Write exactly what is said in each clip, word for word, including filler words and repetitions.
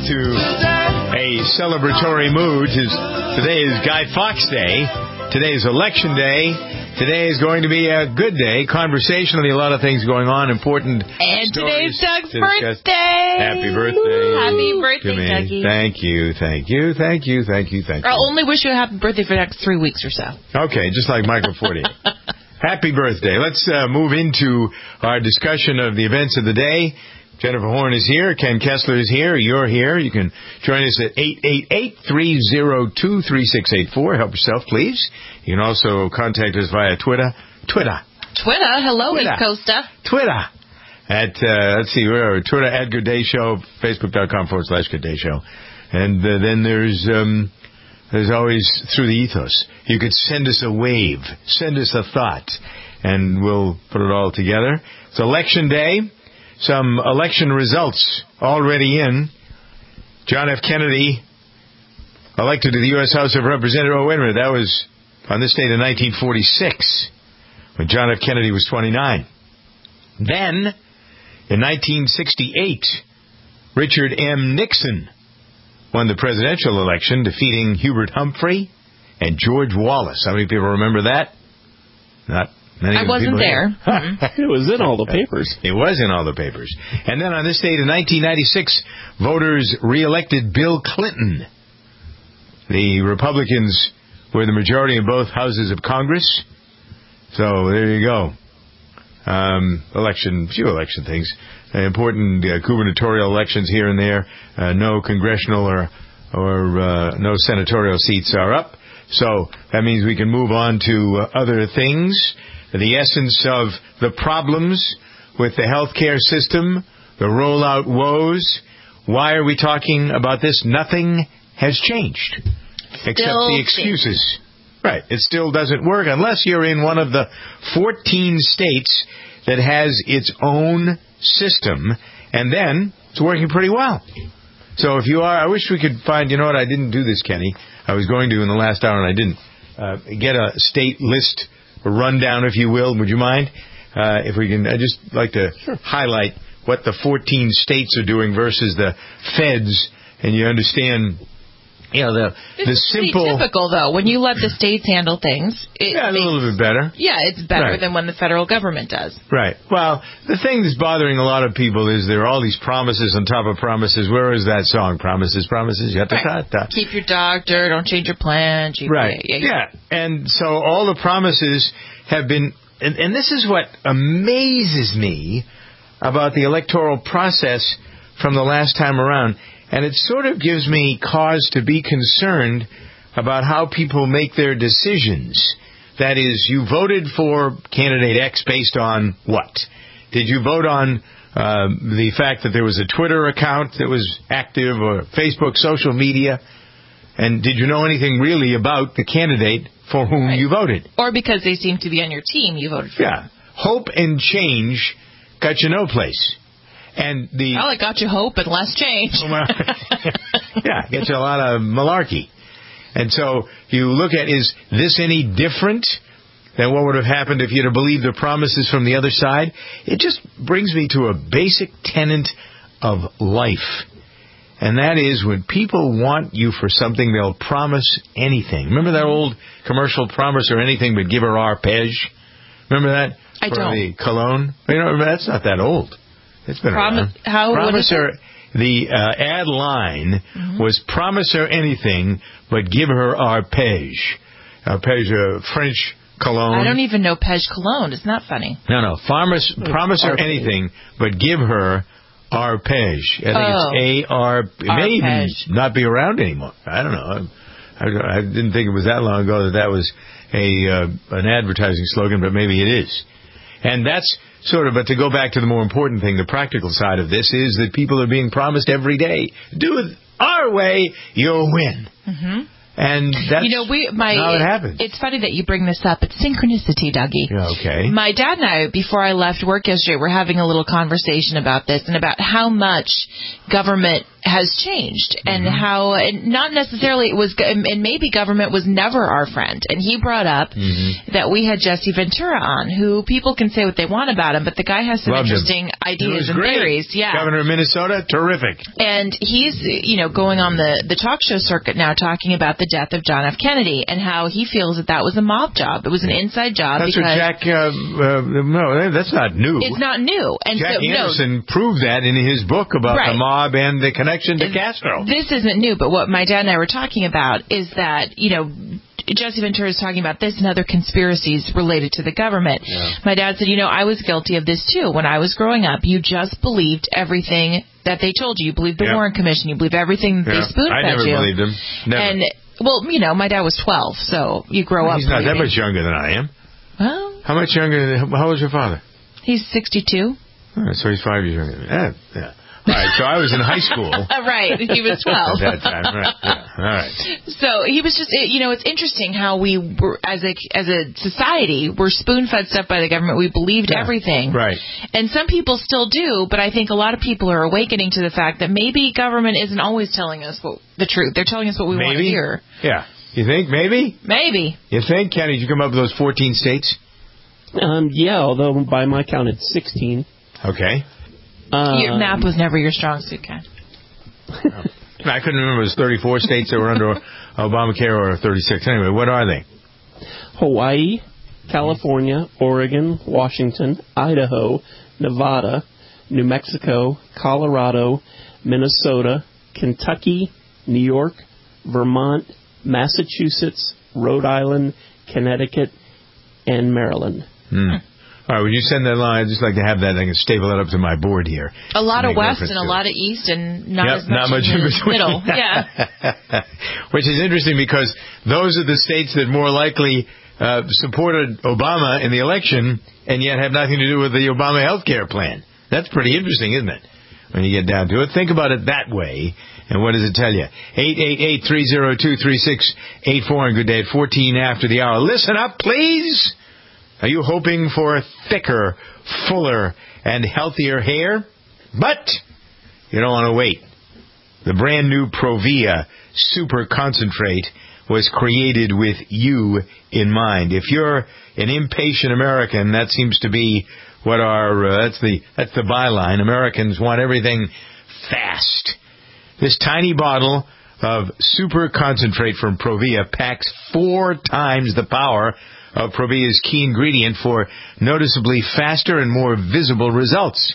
into a celebratory mood. Today is Guy Fawkes Day. Today is Election Day. Today is going to be a good day. Conversationally, a lot of things going on, important And stories today's Doug's to discuss. birthday. Happy birthday. Happy birthday, to me. Dougie. Thank you, thank you, thank you, thank you, thank you. I'll only wish you a happy birthday for the next three weeks or so. Okay, just like Michael Fortier. Happy birthday. Let's uh, move into our discussion of the events of the day. Jennifer Horn is here. Ken Kessler is here. You're here. You can join us at eight eight eight, three oh two, three six eight four. Help yourself, please. You can also contact us via Twitter. Twitter. Twitter. Hello, Twitter. East Coaster. Twitter. At, uh, let's see, where are we? Twitter at Good Day Show, Facebook.com forward slash Good Day Show. And uh, then there's... Um, There's always through the ethos. You could send us a wave, send us a thought, and we'll put it all together. It's Election Day. Some election results already in. John F. Kennedy elected to the U S House of Representatives. Oh, wait a minute. That was on this date in nineteen forty-six, when John F. Kennedy was twenty-nine. Then, in nineteen sixty-eight, Richard M. Nixon won the presidential election, defeating Hubert Humphrey and George Wallace. How many people remember that? Not many. I wasn't there. It was in all the papers. It was in all the papers. And then on this date in nineteen ninety-six, voters re-elected Bill Clinton. The Republicans were the majority in both houses of Congress. So there you go. Um, election, few election things. Uh, important uh, gubernatorial elections here and there. Uh, no congressional or or uh, no senatorial seats are up. So that means we can move on to uh, other things. The essence of the problems with the healthcare system, the rollout woes. Why are we talking about this? Nothing has changed except Still the excuses. Right. It still doesn't work unless you're in one of the fourteen states that has its own system, and then it's working pretty well. So if you are, I wish we could find, you know what, I didn't do this, Kenny. I was going to in the last hour, and I didn't. Uh, get a state list, a rundown, if you will. Would you mind? Uh, if we can, I'd just like to sure. highlight what the fourteen states are doing versus the feds, and you understand... You know, the this the is simple... pretty typical, though. When you let the states handle things... It yeah, makes, a little bit better. Yeah, it's better right. than when the federal government does. Right. Well, the thing that's bothering a lot of people is there are all these promises on top of promises. Where is that song? Promises, promises, yata, right. ta, ta. Keep your doctor, don't change your plan. Keep right. Your, yeah, yeah, yeah. And so all the promises have been... And, and this is what amazes me about the electoral process from the last time around. And it sort of gives me cause to be concerned about how people make their decisions. That is, you voted for candidate X based on what? Did you vote on uh, the fact that there was a Twitter account that was active or Facebook, social media? And did you know anything really about the candidate for whom right. you voted? Or because they seem to be on your team, you voted for Yeah. them. Hope and change got you no place. And the well, it got you hope and less change. yeah, gets you a lot of malarkey. And so you look at, is this any different than what would have happened if you'd have believed the promises from the other side? It just brings me to a basic tenet of life. And that is, when people want you for something, they'll promise anything. Remember that old commercial, promise or anything but give her arpege? Remember that? I for don't. the cologne? You know, that's not that old. It's been Promise, around. how, promise her, the uh, ad line mm-hmm. was promise her anything, but give her arpege. Arpege, uh, French cologne. I don't even know Pege cologne. Isn't that funny? No, no. Farmers, promise her anything, but give her arpege. I think oh. it's A R. It may even not be around anymore. I don't know. I, I didn't think it was that long ago that that was a uh, an advertising slogan, but maybe it is. And that's sort of, but to go back to the more important thing, the practical side of this is that people are being promised every day, do it our way, you'll win. Mm-hmm. And that's you know, we, my, how it happens. It's funny that you bring this up. It's synchronicity, Dougie. Yeah, okay. My dad and I, before I left work yesterday, were having a little conversation about this and about how much government has changed and mm-hmm. how, and not necessarily it was, and maybe government was never our friend. And he brought up mm-hmm. that we had Jesse Ventura on, who people can say what they want about him, but the guy has some Loved interesting him. ideas and great. theories. Yeah. Governor of Minnesota, terrific. And he's, you know, going on the, the talk show circuit now talking about the death of John F. Kennedy and how he feels that that was a mob job. It was an inside job. That's because what Jack, uh, uh, no, that's not new. It's not new. And Jack so, Anderson no, proved that in his book about right. the mob and the connection to Castro. This isn't new, but what my dad and I were talking about is that, you know, Jesse Ventura is talking about this and other conspiracies related to the government. Yeah. My dad said, you know, I was guilty of this too. When I was growing up, you just believed everything that they told you. You believed the yep. Warren Commission. You believed everything that yeah. they spoon-fed you. I never you. believed him. Never. And, well, you know, my dad was twelve, so you grow well, up He's not believing. that much younger than I am. Well, how much younger? How old is your father? He's sixty-two. All right, so he's five years younger. Yeah, yeah. All right, so I was in high school. Right, he was twelve. At that time, right. Yeah. All right. So he was just, you know, it's interesting how we were, as a as a society, we're spoon-fed stuff by the government. We believed yeah, everything. Right. And some people still do, but I think a lot of people are awakening to the fact that maybe government isn't always telling us what, the truth. They're telling us what we maybe. want to hear. Yeah. You think? Maybe? Maybe. You think? Kenny, did you come up with those fourteen states? Um, yeah, although by my count it's sixteen. Okay. Um, Your math was never your strong suit, Ken. I couldn't remember. It was thirty-four states that were under Obamacare or thirty-six. Anyway, what are they? Hawaii, California, Oregon, Washington, Idaho, Nevada, New Mexico, Colorado, Minnesota, Kentucky, New York, Vermont, Massachusetts, Rhode Island, Connecticut, and Maryland. Hmm. All right, would you send that line? I'd just like to have that. I can staple that up to my board here. A lot of west and a lot of east and not yep, as much, not much in in the middle. Yeah. Which is interesting because those are the states that more likely uh, supported Obama in the election and yet have nothing to do with the Obama health care plan. That's pretty interesting, isn't it? When you get down to it. Think about it that way. And what does it tell you? eight eight eight, three oh two, three six eight four and good day at fourteen after the hour. Listen up, please. Are you hoping for thicker, fuller, and healthier hair? But you don't want to wait. The brand new Provia Super Concentrate was created with you in mind. If you're an impatient American, that seems to be what our uh, that's the that's the byline. Americans want everything fast. This tiny bottle of Super Concentrate from Provia packs four times the power of Provia's key ingredient for noticeably faster and more visible results.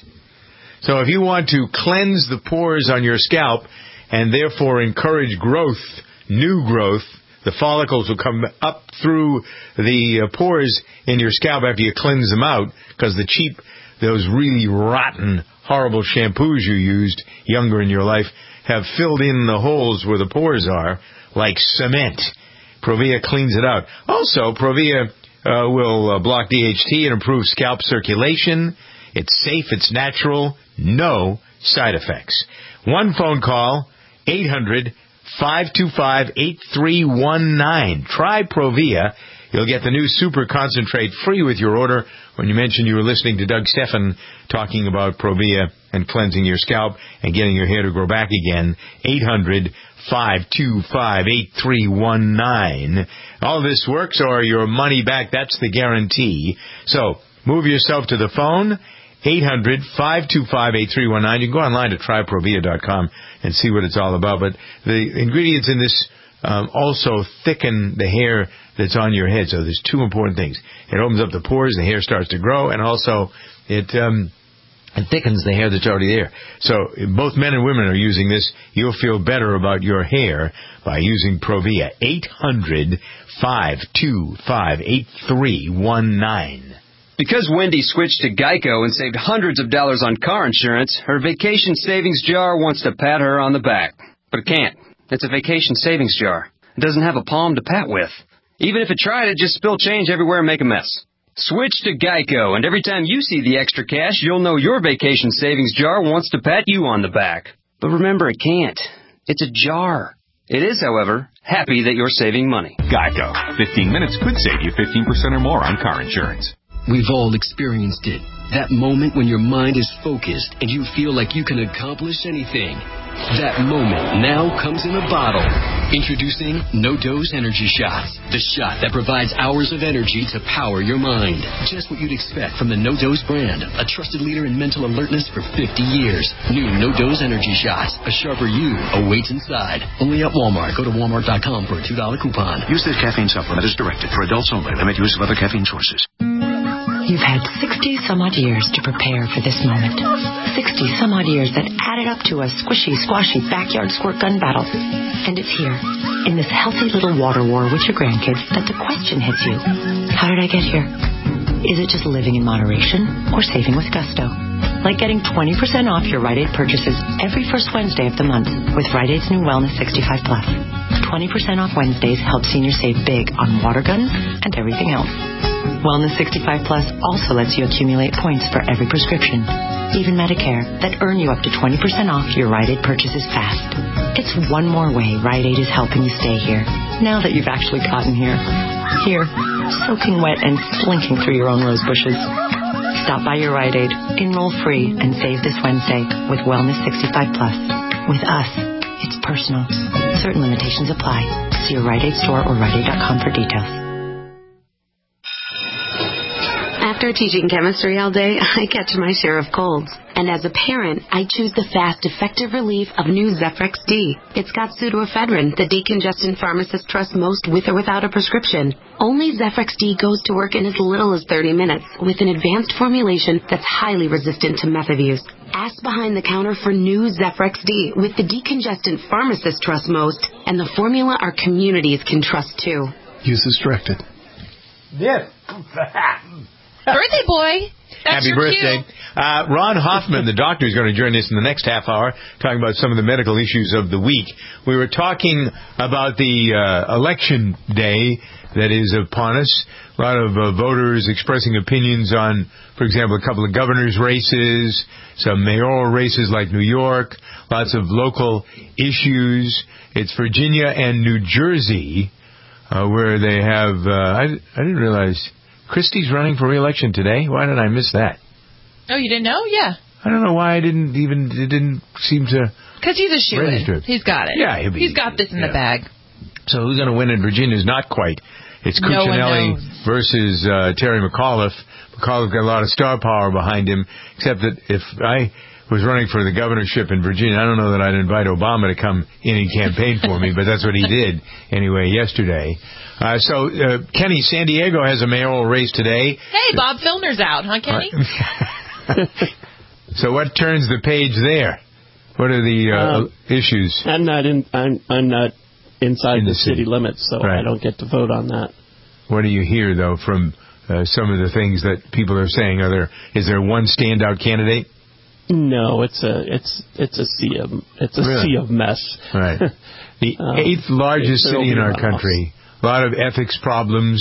So if you want to cleanse the pores on your scalp and therefore encourage growth, new growth, the follicles will come up through the uh, pores in your scalp after you cleanse them out, because the cheap, those really rotten, horrible shampoos you used younger in your life have filled in the holes where the pores are like cement. Provia cleans it out. Also, Provia uh, will uh, block D H T and improve scalp circulation. It's safe, it's natural, no side effects. One phone call, eight hundred, five two five, eight three one nine. Try Provia. You'll get the new Super Concentrate free with your order when you mention you were listening to Doug Stephan talking about Provia and cleansing your scalp and getting your hair to grow back again. eight hundred, five two five, eight three one nine. All this works or your money back. That's the guarantee. So move yourself to the phone. eight hundred, five two five, eight three one nine. You can go online to try provia dot com and see what it's all about. But the ingredients in this um, also thicken the hair that's on your head. So there's two important things. It opens up the pores, the hair starts to grow, and also it um, it thickens the hair that's already there. So both men and women are using this. You'll feel better about your hair by using Provia. eight hundred, five two five, eight three one nine. Because Wendy switched to Geico and saved hundreds of dollars on car insurance, her vacation savings jar wants to pat her on the back. But it can't. It's a vacation savings jar. It doesn't have a palm to pat with. Even if it tried, it'd just spill change everywhere and make a mess. Switch to Geico, and every time you see the extra cash, you'll know your vacation savings jar wants to pat you on the back. But remember, it can't. It's a jar. It is, however, happy that you're saving money. Geico. fifteen minutes could save you fifteen percent or more on car insurance. We've all experienced it. That moment when your mind is focused and you feel like you can accomplish anything. That moment now comes in a bottle. Introducing No-Dose Energy Shots. The shot that provides hours of energy to power your mind. Just what you'd expect from the No-Dose brand. A trusted leader in mental alertness for fifty years. New No-Dose Energy Shots. A sharper you awaits inside. Only at Walmart. Go to walmart dot com for a two dollar coupon. Use this caffeine supplement as directed. For adults only. Limit use of other caffeine sources. You've had sixty some odd years to prepare for this moment. sixty some odd years that added up to a squishy, squashy backyard squirt gun battle. And it's here, in this healthy little water war with your grandkids, that the question hits you. How did I get here? Is it just living in moderation or saving with gusto? Like getting twenty percent off your Rite Aid purchases every first Wednesday of the month with Rite Aid's new Wellness sixty-five plus. twenty percent off Wednesdays helps seniors save big on water guns and everything else. Wellness sixty-five plus also lets you accumulate points for every prescription, even Medicare, that earn you up to twenty percent off your Rite Aid purchases fast. It's one more way Rite Aid is helping you stay here, now that you've actually gotten here. Here, soaking wet and slinking through your own rose bushes. Stop by your Rite Aid, enroll free, and save this Wednesday with Wellness sixty-five plus. With us, it's personal. Certain limitations apply. See your Rite Aid store or rite aid dot com for details. After teaching chemistry all day, I catch my share of colds. And as a parent, I choose the fast, effective relief of new Zephyrex D. It's got pseudoephedrine, the decongestant pharmacists trust most with or without a prescription. Only Zephyrex D goes to work in as little as thirty minutes with an advanced formulation that's highly resistant to meth abuse. Ask behind the counter for new Zephyrex D with the decongestant pharmacists trust most and the formula our communities can trust too. Use as directed. Yes. Birthday boy. That's Happy birthday. Uh, Ron Hoffman, the doctor, is going to join us in the next half hour, talking about some of the medical issues of the week. We were talking about the uh, election day that is upon us. A lot of uh, voters expressing opinions on, for example, a couple of governor's races, some mayoral races like New York, lots of local issues. It's Virginia and New Jersey uh, where they have, uh, I, I didn't realize... Christie's running for re-election today. Why did I miss that? Oh, you didn't know? Yeah. I don't know why I didn't even, it didn't seem to... Because he's a shoo-in. He's got it. Yeah, he'll be, he's got this in yeah. the bag. So who's going to win in Virginia is not quite. It's No Cuccinelli versus uh, Terry McAuliffe. McAuliffe got a lot of star power behind him, except that if I was running for the governorship in Virginia, I don't know that I'd invite Obama to come in and campaign for me, but that's what he did anyway yesterday. Uh, so, uh, Kenny, San Diego has a mayoral race today. Hey, Bob Filner's out, huh, Kenny? Uh, so what turns the page there? What are the uh, um, issues? I'm not in. I'm I'm not inside in the, the city. city limits, so right. I don't get to vote on that. What do you hear though from uh, some of the things that people are saying? Are there is there one standout candidate? No, it's a it's it's a sea of it's a really? sea of mess. Right. The um, eighth largest city in our country. House. A lot of ethics problems.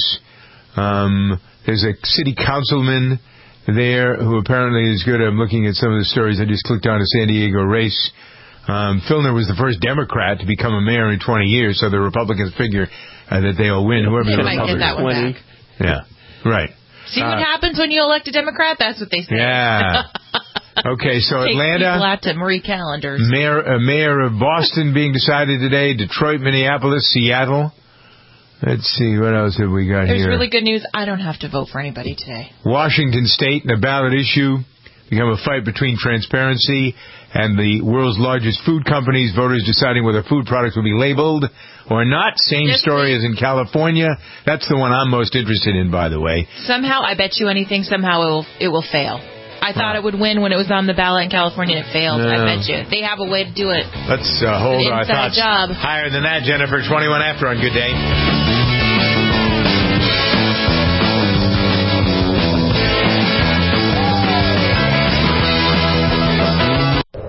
Um, there's a city councilman there who apparently is good. I'm looking at some of the stories. I just clicked on a San Diego race. Um, Filner was the first Democrat to become a mayor in twenty years, so the Republicans figure uh, that they'll win. Whoever they the might Republicans. Get that one back. Yeah, right. See what uh, happens when you elect a Democrat? That's what they say. Yeah. Okay, so Take Atlanta. People out to Marie Callender's. Mayor, uh, mayor of Boston being decided today. Detroit, Minneapolis, Seattle. Let's see, what else have we got There's here? There's really good news. I don't have to vote for anybody today. Washington State, the ballot issue, become a fight between transparency and the world's largest food companies. Voters deciding whether food products will be labeled or not. Same this story week. As in California. That's the one I'm most interested in, by the way. Somehow, I bet you anything, somehow it will, it will fail. I thought it would win when it was on the ballot in California, and it failed. No. I bet you. They have a way to do it. Let's uh, hold our thoughts job. higher than that, Jennifer. twenty-one after on Good Day. It's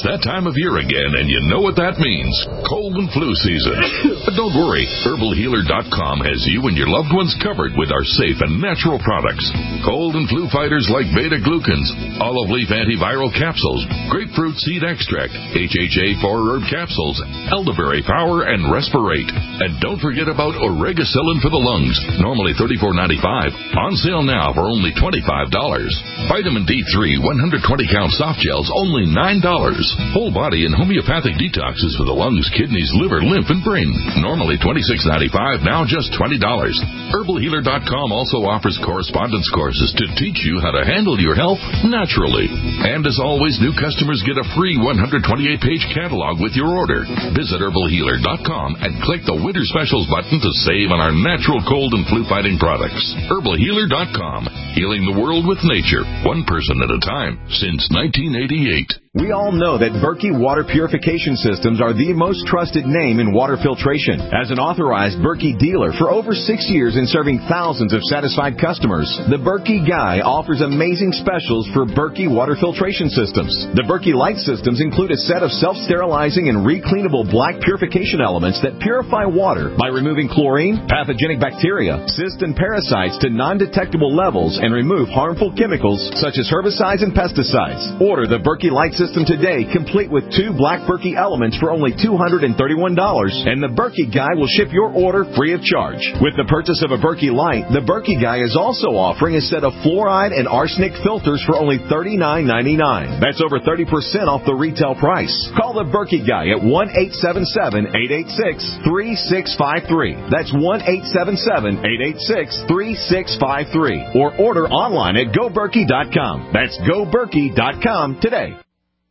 It's that time of year again, and you know what that means. Cold and flu season. But don't worry. Herbal Healer dot com has you and your loved ones covered with our safe and natural products. Cold and flu fighters like beta-glucans, olive leaf antiviral capsules, grapefruit seed extract, H H A four herb capsules, elderberry power, and respirate. And don't forget about Oregacillin for the lungs, normally thirty-four ninety-five, on sale now for only twenty-five dollars. Vitamin D three one hundred twenty count soft gels, only nine dollars. Whole body and homeopathic detoxes for the lungs, kidneys, liver, lymph, and brain. Normally twenty-six ninety-five, now just twenty dollars. Herbal Healer dot com also offers correspondence courses to teach you how to handle your health naturally. And as always, new customers get a free one hundred twenty-eight page catalog with your order. Visit Herbal Healer dot com and click the Winter Specials button to save on our natural cold and flu fighting products. Herbal Healer dot com. Healing the world with nature, one person at a time, since nineteen eighty-eight. We all know that Berkey Water Purification Systems are the most trusted name in water filtration. As an authorized Berkey dealer for over six years and serving thousands of satisfied customers, the Berkey Guy offers amazing specials for Berkey Water Filtration Systems. The Berkey Light Systems include a set of self-sterilizing and recleanable black purification elements that purify water by removing chlorine, pathogenic bacteria, cysts, and parasites to non-detectable levels and remove harmful chemicals such as herbicides and pesticides. Order the Berkey Light System today, complete with two black Berkey elements for only two hundred thirty-one dollars, and the Berkey Guy will ship your order free of charge. With the purchase of a Berkey Light, the Berkey Guy is also offering a set of fluoride and arsenic filters for only thirty-nine ninety-nine. That's over thirty percent off the retail price. Call the Berkey Guy at one eight seven seven, eight eight six, three six five three. That's one eight seven seven, eight eight six, three six five three. Or order online at go berkey dot com. That's go berkey dot com today.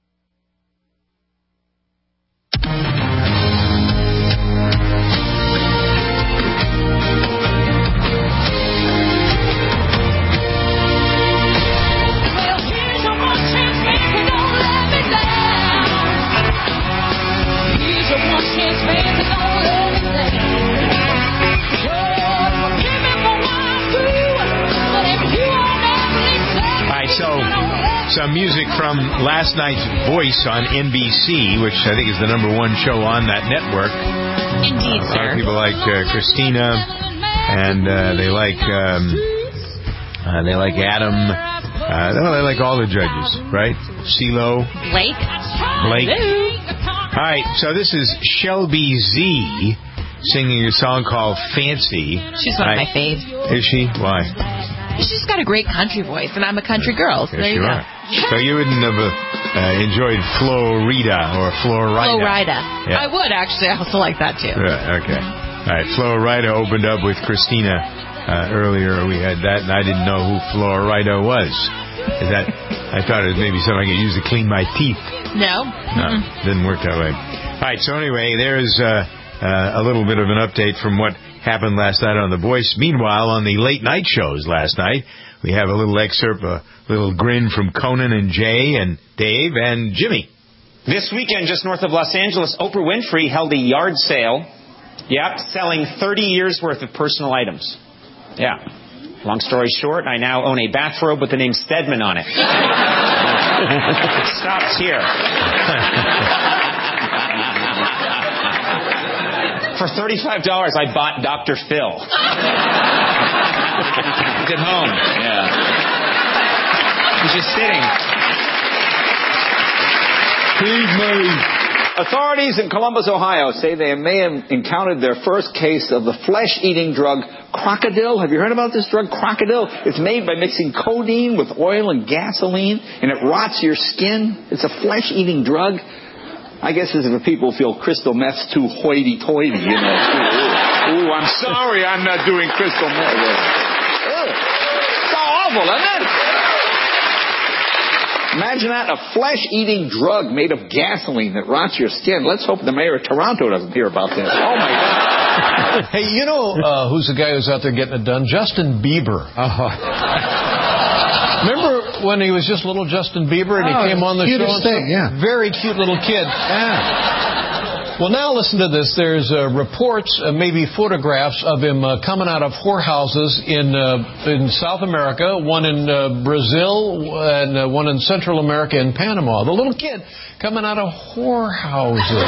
Some music from last night's Voice on N B C, which I think is the number one show on that network. Indeed, uh, sir. A lot of people like uh, Christina, and uh, they like um, uh, they like Adam. Uh, well, they like all the judges, right? CeeLo, Blake, Blake. Hello. All right, so this is Shelby Z singing a song called Fancy. She's one I, of my faves. Is she? Why? She's got a great country voice, and I'm a country girl. So yes, there you, you go. are. So you wouldn't have uh, enjoyed Florida or Florida? Florida. Yeah. I would, actually. I also like that, too. Right, okay. All right, Florida opened up with Christina uh, earlier. We had that, and I didn't know who Florida was. Is that? I thought it was maybe something I could use to clean my teeth. No. No, mm-mm. Didn't work that way. All right, so anyway, there's uh, uh, a little bit of an update from what happened last night on The Voice. Meanwhile, on the late night shows last night, we have a little excerpt, a little grin from Conan and Jay and Dave and Jimmy. This weekend, just north of Los Angeles, Oprah Winfrey held a yard sale. Yep, selling thirty years worth of personal items. Yeah. Long story short, I now own a bathrobe with the name Stedman on it. It stops here. For thirty-five dollars, I bought Doctor Phil. He's at home. Yeah. He's just sitting. Feed me. Authorities in Columbus, Ohio say they may have encountered their first case of the flesh-eating drug Crocodile. Have you heard about this drug, Crocodile? It's made by mixing codeine with oil and gasoline, and it rots your skin. It's a flesh-eating drug. I guess this is for people who feel crystal meth's too hoity-toity, you know. Ooh, I'm sorry I'm not doing crystal meth. It's awful, isn't it? Imagine that, a flesh-eating drug made of gasoline that rots your skin. Let's hope the mayor of Toronto doesn't hear about this. Oh, my God. Hey, you know uh, who's the guy who's out there getting it done? Justin Bieber. Uh-huh. Remember when he was just little Justin Bieber and he oh, came on the show? Thing, yeah. Very cute little kid. Yeah. Well, now listen to this. There's uh, reports, uh, maybe photographs of him uh, coming out of whorehouses in uh, in South America, one in uh, Brazil, and uh, one in Central America and Panama. The little kid coming out of whorehouses.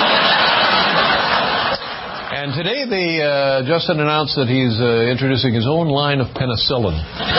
And today, they uh, Justin announced that he's uh, introducing his own line of penicillin.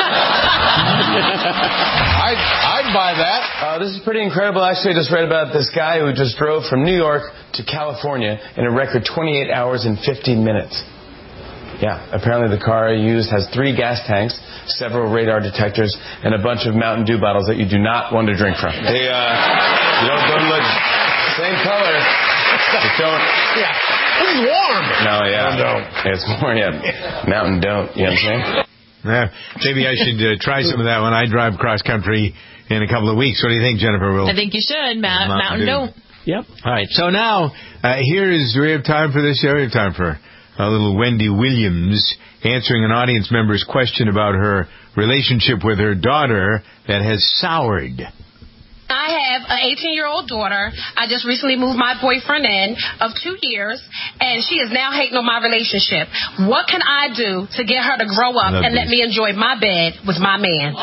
I'd, I'd buy that. Uh, this is pretty incredible. Actually, I just read about this guy who just drove from New York to California in a record twenty-eight hours and fifteen minutes. Yeah, apparently the car he used has three gas tanks, several radar detectors, and a bunch of Mountain Dew bottles that you do not want to drink from. They, uh, you don't, don't look same color. Just don't. Yeah. This is warm. No, yeah. Mountain don't. Yeah, it's more, yeah. Mountain don't. You know what I'm saying? Yeah, maybe I should uh, try some of that when I drive cross country in a couple of weeks. What do you think, Jennifer? Will? I think you should. Ma- Mountain, Mountain don't. Yep. All right. So now, uh, here is, do we have time for this? Yeah, we have time for a little Wendy Williams answering an audience member's question about her relationship with her daughter that has soured. I have an eighteen-year-old daughter. I just recently moved my boyfriend in of two years, and she is now hating on my relationship. What can I do to get her to grow up and let me enjoy my bed with my man?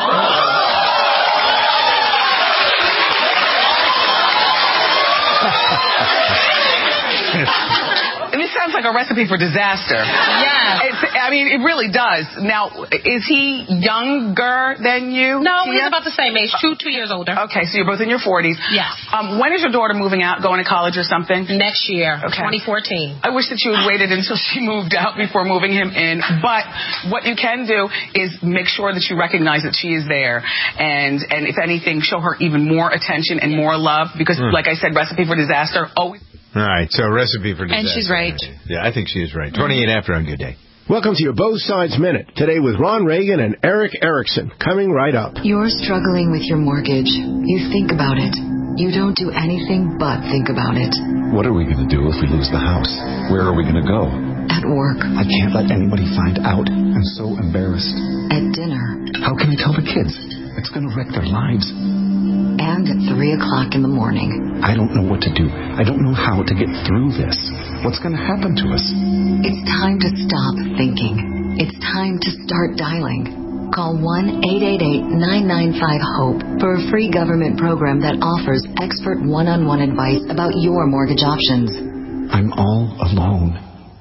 This sounds like a recipe for disaster. Yeah. It's, I mean, it really does. Now, is he younger than you? No, Tia? he's about the same age, two two years older. Okay, so you're both in your forties. Yes. Um, when is your daughter moving out, going to college or something? Next year, okay. twenty fourteen. I wish that you had waited until she moved out before moving him in. But what you can do is make sure that you recognize that she is there. And, and if anything, show her even more attention and more love. Because, mm. like I said, recipe for disaster always... All right, so recipe for disaster. And she's right. Yeah, I think she is right. twenty-eight mm-hmm. after on Good Day. Welcome to your Both Sides Minute. Today with Ron Reagan and Eric Erickson. Coming right up. You're struggling with your mortgage. You think about it. You don't do anything but think about it. What are we going to do if we lose the house? Where are we going to go? At work. I can't let anybody find out. I'm so embarrassed. At dinner. How can I tell the kids? It's going to wreck their lives. And at three o'clock in the morning. I don't know what to do. I don't know how to get through this. What's going to happen to us? It's time to stop thinking. It's time to start dialing. Call one eight eight eight, nine nine five, HOPE for a free government program that offers expert one-on-one advice about your mortgage options. I'm all alone.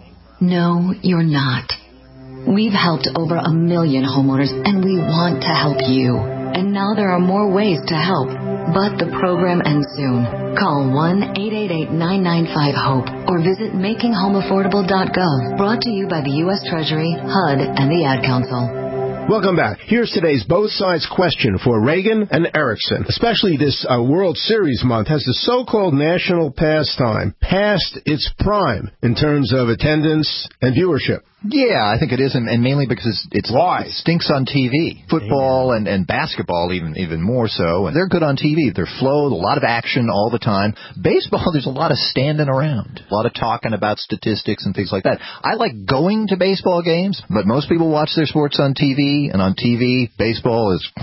No, you're not. We've helped over a million homeowners, and we want to help you. And now there are more ways to help. But the program ends soon. Call one eight eight eight, nine nine five, HOPE or visit making home affordable dot gov. Brought to you by the U S Treasury, H U D, and the Ad Council. Welcome back. Here's today's Both Sides question for Reagan and Erickson. Especially this uh, World Series month has the so-called national pastime past its prime in terms of attendance and viewership. Yeah, I think it is, and, and mainly because it's Why? It stinks on T V. Football and, and basketball even even more so. And they're good on T V. They're flow, a lot of action all the time. Baseball, there's a lot of standing around, a lot of talking about statistics and things like that. I like going to baseball games, but most people watch their sports on T V, and on T V, baseball is...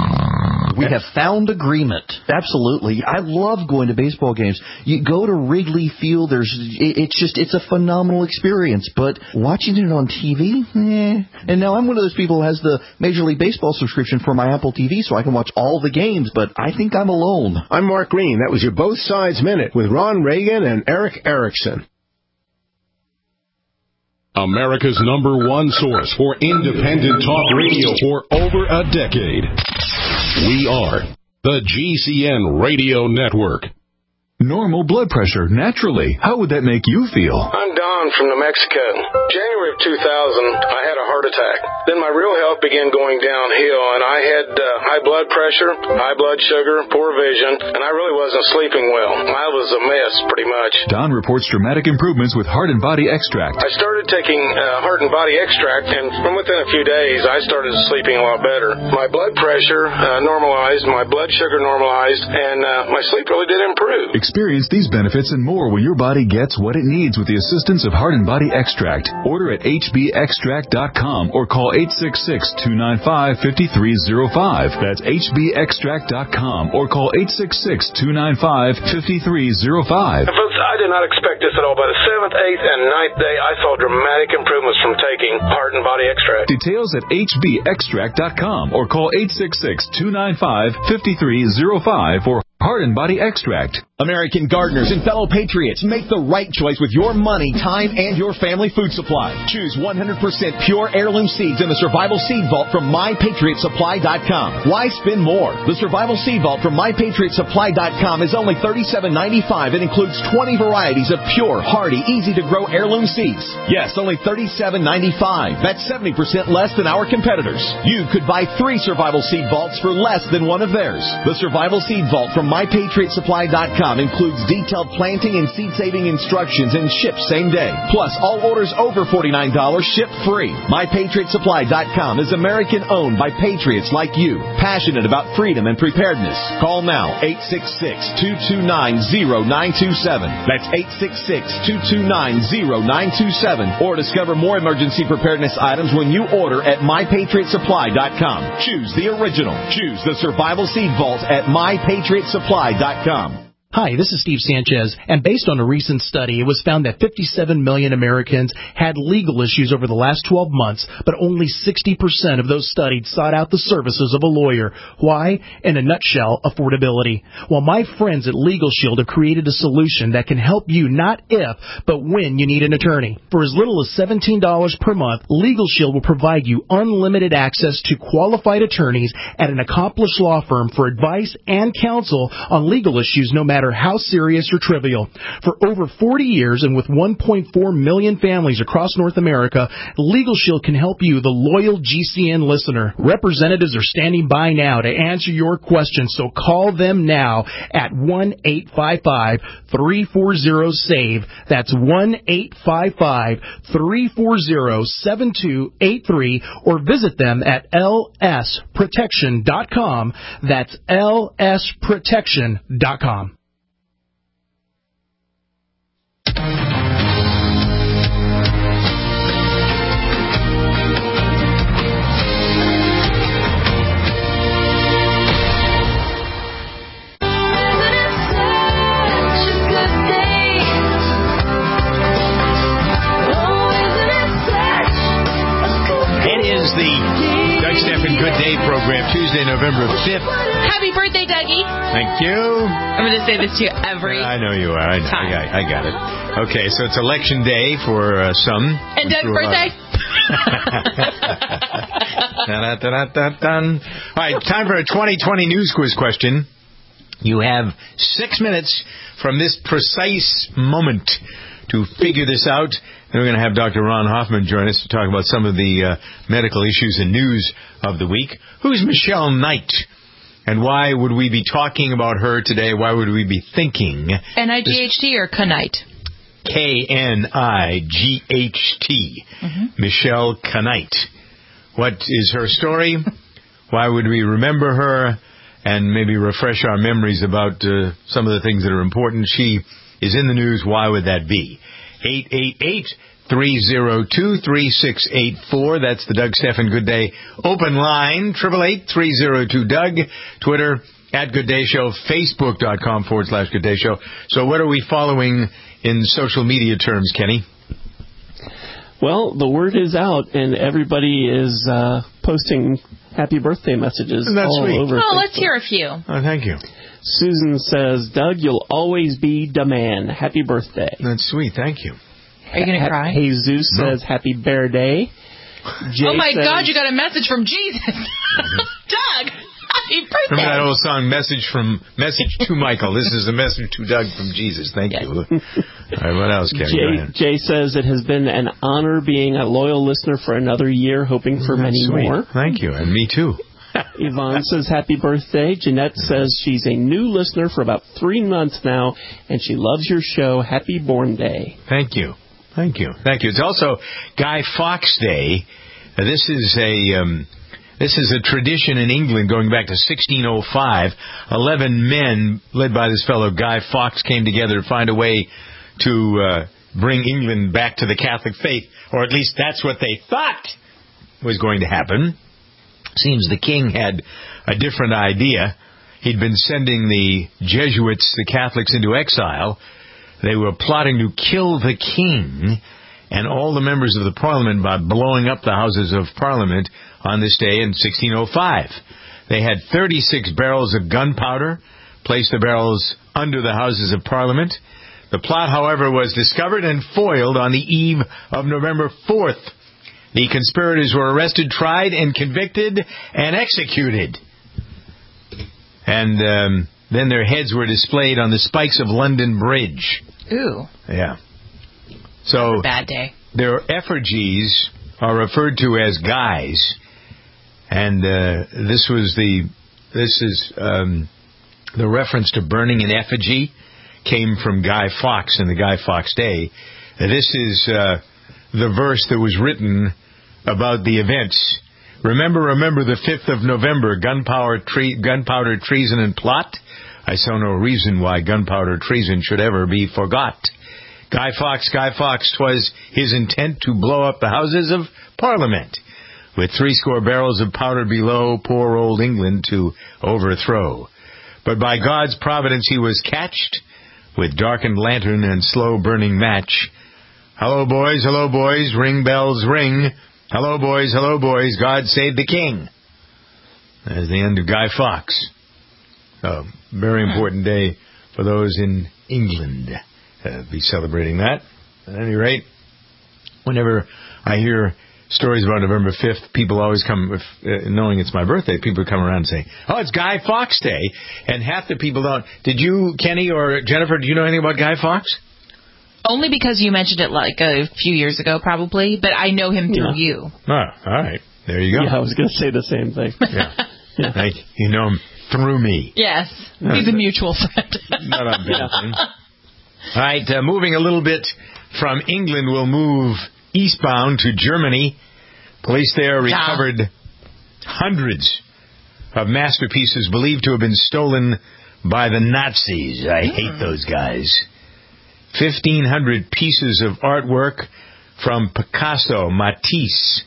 We have found agreement. Absolutely. I love going to baseball games. You go to Wrigley Field, there's it, it's just, it's a phenomenal experience. But watching it on T V, eh. And now I'm one of those people who has the Major League Baseball subscription for my Apple T V, so I can watch all the games, but I think I'm alone. I'm Mark Green. That was your Both Sides Minute with Ron Reagan and Eric Erickson. America's number one source for independent talk radio for over a decade. We are the G C N Radio Network. Normal blood pressure, naturally. How would that make you feel? I'm Don from New Mexico. January of two thousand, I had a heart attack. Then my real health began going downhill, and I had uh, high blood pressure, high blood sugar, poor vision, and I really wasn't sleeping well. I was a mess, pretty much. Don reports dramatic improvements with Heart and Body Extract. I started taking uh, Heart and Body Extract, and from within a few days, I started sleeping a lot better. My blood pressure uh, normalized, my blood sugar normalized, and uh, my sleep really did improve. Experience these benefits and more when your body gets what it needs with the assistance of Heart and Body Extract. Order at H B extract dot com or call eight six six, two nine five, five three zero five. That's H B extract dot com or call eight six six, two nine five, five three zero five. I did not expect this at all. By the seventh, eighth, and ninth day, I saw dramatic improvements from taking Heart and Body Extract. Details at H B extract dot com or call eight six six, two nine five, five three zero five for Heart and Body Extract. American gardeners and fellow patriots, make the right choice with your money, time, and your family food supply. Choose one hundred percent pure heirloom seeds in the Survival Seed Vault from my patriot supply dot com. Why spend more? The Survival Seed Vault from my patriot supply dot com is only thirty-seven ninety-five and includes twenty varieties of pure, hardy, easy-to-grow heirloom seeds. Yes, only thirty-seven ninety-five. That's seventy percent less than our competitors. You could buy three Survival Seed Vaults for less than one of theirs. The Survival Seed Vault from my patriot supply dot com includes detailed planting and seed-saving instructions and ships same day. Plus, all orders over forty-nine dollars ship free. my patriot supply dot com is American-owned by patriots like you, passionate about freedom and preparedness. Call now, eight six six, two two nine, zero nine two seven. That's eight six six, two two nine, zero nine two seven. Or discover more emergency preparedness items when you order at my patriot supply dot com. Choose the original. Choose the Survival Seed Vault at my patriot supply dot com. Hi, this is Steve Sanchez, and based on a recent study, it was found that fifty-seven million Americans had legal issues over the last twelve months, but only sixty percent of those studied sought out the services of a lawyer. Why? In a nutshell, affordability. Well, my friends at Legal Shield have created a solution that can help you not if, but when you need an attorney. For as little as seventeen dollars per month, Legal Shield will provide you unlimited access to qualified attorneys at an accomplished law firm for advice and counsel on legal issues no matter how serious or trivial. For over forty years and with one point four million families across North America, Legal Shield can help you, the loyal G C N listener. Representatives are standing by now to answer your questions, so call them now at one eight five five, three four zero, SAVE. That's one eight five five, three four zero, seven two eight three, or visit them at L S protection dot com. That's L S protection dot com. The Doug Stephan Good Day program, Tuesday, November fifth. Happy birthday, Dougie. Thank you. I'm going to say this to you every I know you are. I know. I got, I got it. Okay, so it's election day for uh, some. And Doug's birthday? All right, time for a twenty twenty news quiz question. You have six minutes from this precise moment to figure this out. And we're going to have Doctor Ron Hoffman join us to talk about some of the uh, medical issues and news of the week. Who's Michelle Knight? And why would we be talking about her today? Why would we be thinking? N I G H T or Knight? K N I G H T. Mm-hmm. Michelle Knight. What is her story? Why would we remember her? And maybe refresh our memories about uh, some of the things that are important. She is in the news. Why would that be? eight eight eight, three oh two, three six eight four. That's the Doug Stephan Good Day open line. eight eight eight, three oh two, Doug. Twitter, at Good Day Show. Facebook.com forward slash Good Day Show. So what are we following in social media terms, Kenny? Well, the word is out, and everybody is uh, posting happy birthday messages Isn't that all sweet? over Oh, Facebook. let's hear a few. Oh, thank you. Susan says, Doug, you'll always be the man. Happy birthday. That's sweet. Thank you. Are you going to ha- cry? Jesus No. says, happy bear day. Jay oh, my says, God, you got a message from Jesus. Doug, happy birthday. Remember that old song, Message from Message to Michael. This is a message to Doug from Jesus. Thank yes. you. All right, what else, Kenny? Jay, Jay says, it has been an honor being a loyal listener for another year, hoping for That's many sweet. more. Thank you, and me too. Yvonne says, happy birthday. Jeanette says she's a new listener for about three months now, and she loves your show. Happy Born Day. Thank you. Thank you. Thank you. It's also Guy Fawkes Day. Uh, this is a um, this is a tradition in England going back to sixteen oh five. Eleven men, led by this fellow Guy Fawkes, came together to find a way to uh, bring England back to the Catholic faith, or at least that's what they thought was going to happen. Seems the king had a different idea. He'd been sending the Jesuits, the Catholics, into exile. they were plotting to kill the king and all the members of the Parliament by blowing up the Houses of Parliament on this day in sixteen oh five. They had thirty-six barrels of gunpowder, placed the barrels under the Houses of Parliament. The plot, however, was discovered and foiled on the eve of November fourth. The conspirators were arrested, tried, and convicted, and executed. And um, then their heads were displayed on the spikes of London Bridge. Ooh. Yeah. So bad day. Their effigies are referred to as guys, and uh, this was the this is um, the reference to burning an effigy came from Guy Fawkes in the Guy Fawkes Day. Uh, this is uh, the verse that was written about the events. Remember, remember the fifth of November, gunpowder, tre- gunpowder treason and plot. I saw no reason why gunpowder treason should ever be forgot. Guy Fawkes, Guy Fawkes, 'twas his intent to blow up the Houses of Parliament, with threescore barrels of powder below poor old England to overthrow. But by God's providence he was catched, with darkened lantern and slow-burning match. Hello, boys, hello, boys, ring bells ring. Hello, boys, hello, boys, God save the king. That's the end of Guy Fawkes. So, very important day for those in England. Uh, be celebrating that. At any rate, whenever I hear stories about November fifth, people always come, with, uh, knowing it's my birthday, people come around and say, oh, it's Guy Fawkes Day. And half the people don't. Did you, Kenny or Jennifer, do you know anything about Guy Fawkes? Only because you mentioned it like a few years ago, probably, but I know him through Yeah. you. Oh, all right. There you go. Yeah, I was going to say the same thing. Yeah. yeah. I, you know him through me. Yes. He's a mutual friend. Not a bad thing. All right, uh, moving a little bit from England, we'll move eastbound to Germany. Police there recovered yeah. hundreds of masterpieces believed to have been stolen by the Nazis. I mm. hate those guys. fifteen hundred pieces of artwork from Picasso, Matisse,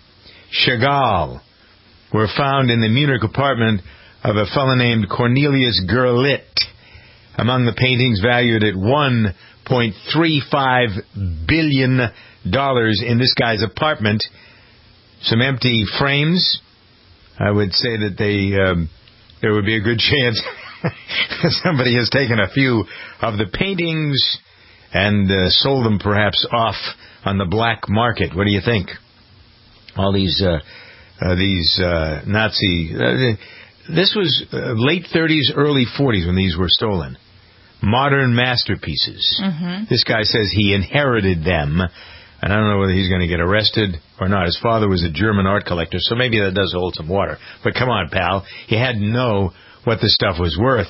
Chagall were found in the Munich apartment of a fellow named Cornelius Gurlitt. Among the paintings valued at one point three five billion dollars in this guy's apartment, some empty frames. I would say that they um, there would be a good chance somebody has taken a few of the paintings and uh, sold them perhaps off on the black market. What do you think? All these uh, uh, these uh, Nazi... Uh, this was uh, late thirties, early forties when these were stolen. Modern masterpieces. Mm-hmm. This guy says he inherited them, and I don't know whether he's going to get arrested or not. His father was a German art collector, so maybe that does hold some water. But come on, pal. He had to know what the stuff was worth.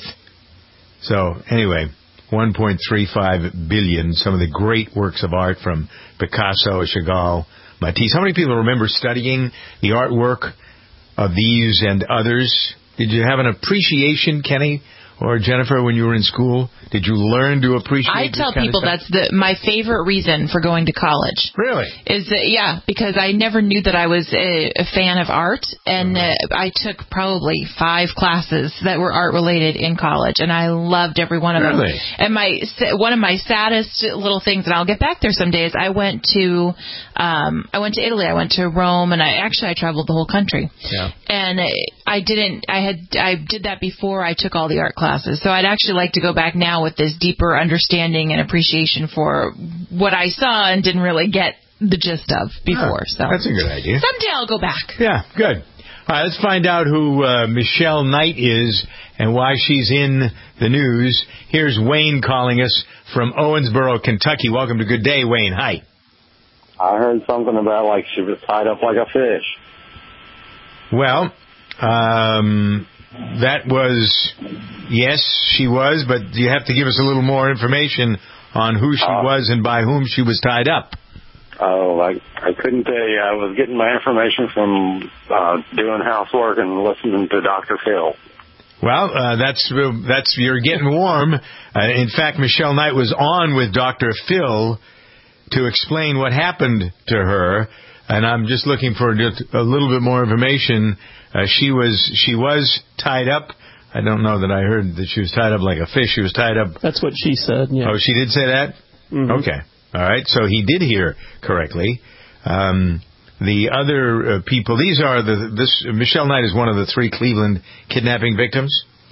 So, anyway, one point three five billion dollars, some of the great works of art from Picasso, Chagall, Matisse. How many people remember studying the artwork of these and others? Did you have an appreciation, Kenny or Jennifer, when you were in school? Did you learn to appreciate I this tell kind people of stuff? that's the my favorite reason for going to college. Really? Is that, yeah, because I never knew that I was a, a fan of art, and uh, I took probably five classes that were art related in college, and I loved every one of really? them. And my one of my saddest little things, and I'll get back there some days. I went to um, I went to Italy. I went to Rome, and I actually I traveled the whole country. Yeah. And I didn't. I had I did that before I took all the art classes. So I'd actually like to go back now with this deeper understanding and appreciation for what I saw and didn't really get the gist of before. Oh, so that's a good idea. Someday I'll go back. Yeah, good. All right, let's find out who uh, Michelle Knight is and why she's in the news. Here's Wayne calling us from Owensboro, Kentucky. Welcome to Good Day, Wayne. Hi. I heard something about like she was tied up like a fish. Well, um, that was, yes, she was, but you have to give us a little more information on who she uh, was and by whom she was tied up. Oh, I, I couldn't tell you. I was getting my information from uh, doing housework and listening to Doctor Phil. Well, uh, that's, that's, you're getting warm. Uh, in fact, Michelle Knight was on with Doctor Phil to explain what happened to her. And I'm just looking for just a little bit more information. Uh, she was she was tied up. I don't know that I heard that she was tied up like a fish. She was tied up. That's what she said. Yeah. Oh, she did say that? Mm-hmm. Okay. All right. So he did hear correctly. Um, the other uh, people, these are the, this, Michelle Knight is one of the three Cleveland kidnapping victims.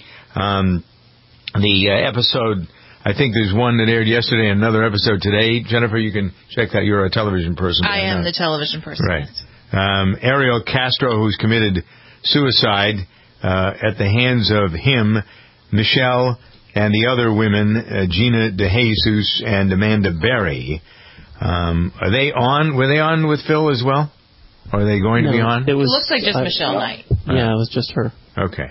Um, the uh, episode, I think there's one that aired yesterday and another episode today. Jennifer, you can check that. You're a television person. I am the television person. Right. Um, Ariel Castro, who's committed suicide uh, at the hands of him, Michelle, and the other women, uh, Gina DeJesus and Amanda Berry. Um, are they on? Were they on with Phil as well? Or are they going no, to be on? It, was, it looks like just uh, Michelle Knight. Yeah, it was just her. Okay.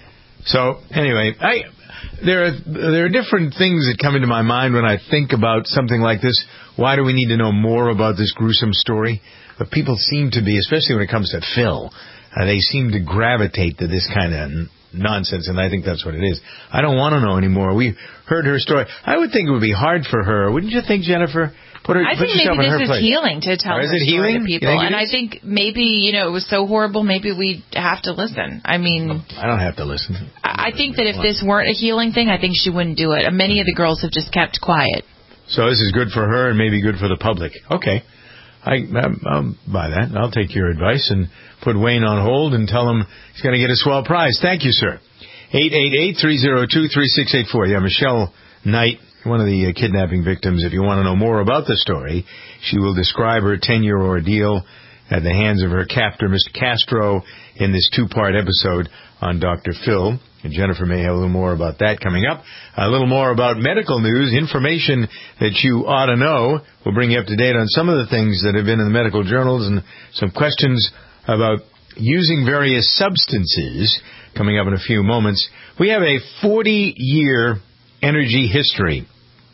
So, anyway, I there are there are different things that come into my mind when I think about something like this. Why do we need to know more about this gruesome story? But people seem to be, especially when it comes to Phil, uh, they seem to gravitate to this kind of n- nonsense, and I think that's what it is. I don't want to know anymore. We heard her story. I would think it would be hard for her. Wouldn't you think, Jennifer? Put her, I put think yourself maybe in her this is place. healing to tell Or is her it story healing? to people. You think it And I is? think maybe, you know, it was so horrible, maybe we have to listen. I mean... I don't have to listen. I think that if this weren't a healing thing, I think she wouldn't do it. And many of the girls have just kept quiet. So this is good for her and maybe good for the public. Okay. I, I'll buy that. I'll take your advice and put Wayne on hold and tell him he's going to get a swell prize. Thank you, sir. eight eight eight, three oh two, three six eight four. Yeah, Michelle Knight, one of the uh, kidnapping victims. If you want to know more about the story, she will describe her ten-year ordeal at the hands of her captor, Mister Castro, in this two-part episode on Doctor Phil. And Jennifer may have a little more about that coming up. A little more about medical news, information that you ought to know. We'll bring you up to date on some of the things that have been in the medical journals and some questions about using various substances coming up in a few moments. We have a forty-year energy history,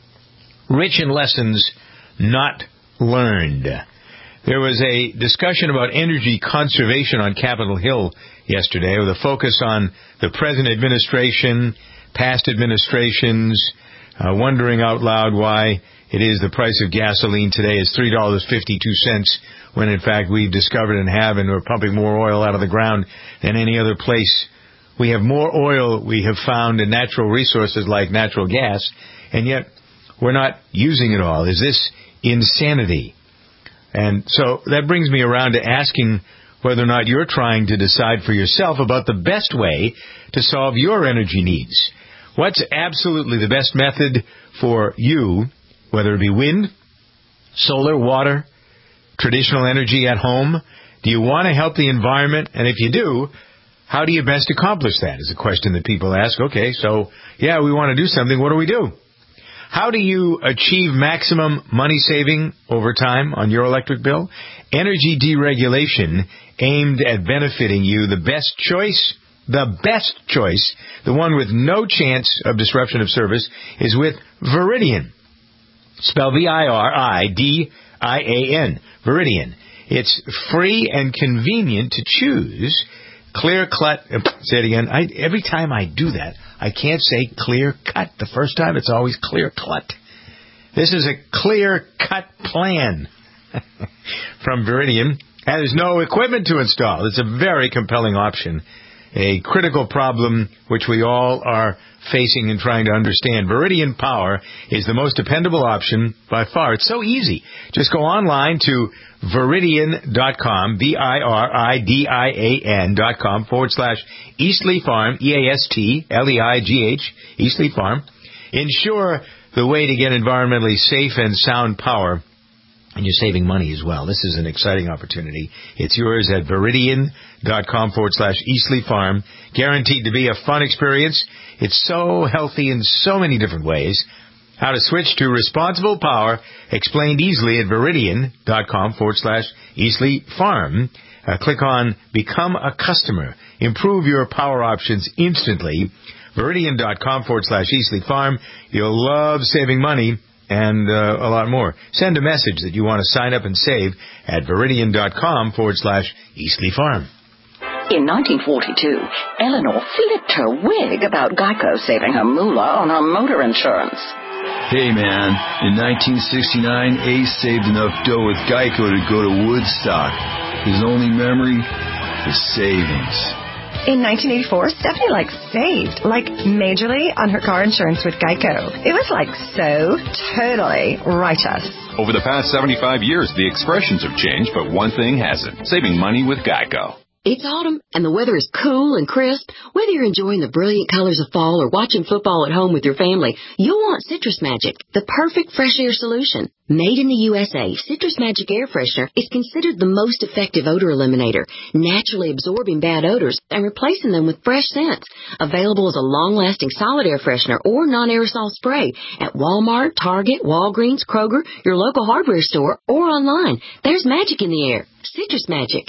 rich in lessons not learned. There was a discussion about energy conservation on Capitol Hill yesterday with a focus on the present administration, past administrations, uh, wondering out loud why it is the price of gasoline today is three dollars and fifty-two cents when in fact we've discovered and have and we're pumping more oil out of the ground than any other place. We have more oil we have found in natural resources like natural gas, and yet we're not using it all. Is this insanity? And so that brings me around to asking whether or not you're trying to decide for yourself about the best way to solve your energy needs. What's absolutely the best method for you, whether it be wind, solar, water, traditional energy at home? Do you want to help the environment? And if you do, how do you best accomplish that is a question that people ask. Okay, so, yeah, we want to do something. What do we do? How do you achieve maximum money saving over time on your electric bill? Energy deregulation aimed at benefiting you. The best choice, the best choice, the one with no chance of disruption of service, is with Viridian. Spell V I R I D I A N. Viridian. It's free and convenient to choose. Clear cut. Say it again. I, every time I do that, I can't say clear cut. The first time, it's always clear cut. This is a clear cut plan from Viridian. And there's no equipment to install. It's a very compelling option. A critical problem which we all are facing and trying to understand. Viridian Power is the most dependable option by far. It's so easy. Just go online to Viridian dot com, V I R I D I A N dot com forward slash Eastleigh Farm, E A S T L E I G H, Eastleigh Farm. Ensure the way to get environmentally safe and sound power, and you're saving money as well. This is an exciting opportunity. It's yours at Viridian dot com forward slash Eastleigh Farm. Guaranteed to be a fun experience. It's so healthy in so many different ways. How to switch to responsible power, explained easily at Viridian dot com forward slash Eastleigh Farm. Uh, click on Become a Customer. Improve your power options instantly. Viridian dot com forward slash Eastleigh Farm. You'll love saving money and uh, a lot more. Send a message that you want to sign up and save at Viridian dot com forward slash Eastleigh Farm. In nineteen forty-two, Eleanor flipped her wig about Geico saving her moolah on her motor insurance. Hey man, in nineteen sixty-nine, Ace saved enough dough with Geico to go to Woodstock. His only memory? The savings. In nineteen eighty-four, Stephanie, like, saved, like, majorly on her car insurance with Geico. It was, like, so totally righteous. Over the past seventy-five years, the expressions have changed, but one thing hasn't. Saving money with Geico. It's autumn, and the weather is cool and crisp. Whether you're enjoying the brilliant colors of fall or watching football at home with your family, you'll want Citrus Magic, the perfect fresh air solution. Made in the U S A, Citrus Magic Air Freshener is considered the most effective odor eliminator, naturally absorbing bad odors and replacing them with fresh scents. Available as a long-lasting solid air freshener or non-aerosol spray at Walmart, Target, Walgreens, Kroger, your local hardware store, or online. There's magic in the air. Citrus Magic.